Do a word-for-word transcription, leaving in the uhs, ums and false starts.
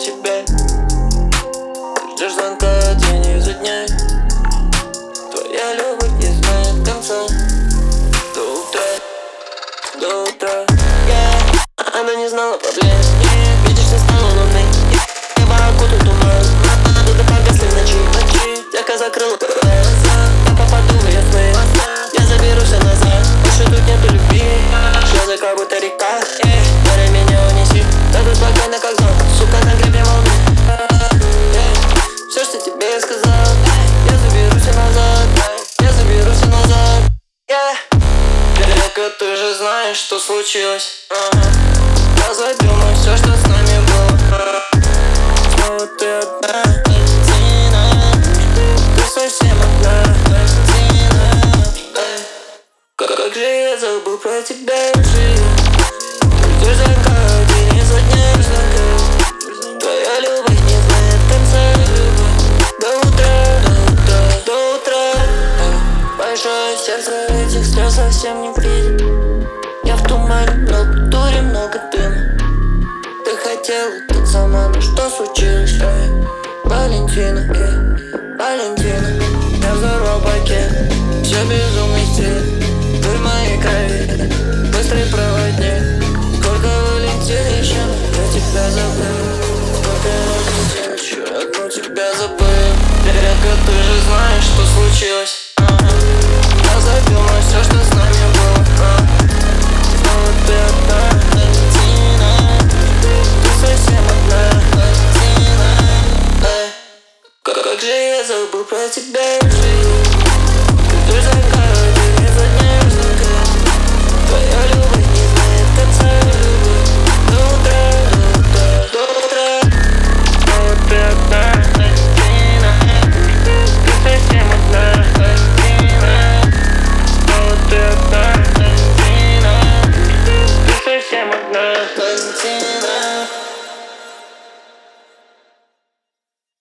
тебя. Ждешь звонка день изо дня. Твоя любовь не знает конца. До утра, до утра, yeah. Она не знала проблем, yeah. Видишь, не стала луны, yeah. Небо окутал туман. Надо погасли в ночи, ночи. Тихо закрыла глаза. Я попаду в ее сны. Я заберусь назад. Больше тут нету любви. Слезы как будто река, yeah. Море меня унеси. Буду спокойно как зон, сука, на гребне волны, yeah. Все, что тебе я сказал, я заберусь назад. Я заберусь назад, yeah. Далеко, ты же знаешь, что случилось, ага. Я задумаю все, что с нами было. Снова ты одна, Валентина. Ты совсем одна, Валентина. Как, как же я забыл про тебя, ты звонка день изо дня. Твоя любовь не знает конца. До утра, до утра, до утра. Большое сердце, этих слез совсем не вредит. Я в тумане, много дури, много дыма. Ты хотела так сама, но что случилось? Эй, Валентина, эй, Валентина. Я взорвал пакет, все безумный стиль. Ты в моей крови, быстрый проводник. Сколько Валентин еще, я тебя забыл. Сколько Валентин еще, одну тебя забыл. Редко, ты же знаешь, что случилось, ага. Я забил на все, что с нами было, а. Снова ты одна, Валентина. Ты совсем одна, Валентина, эй. Как, как же я забыл про тебя.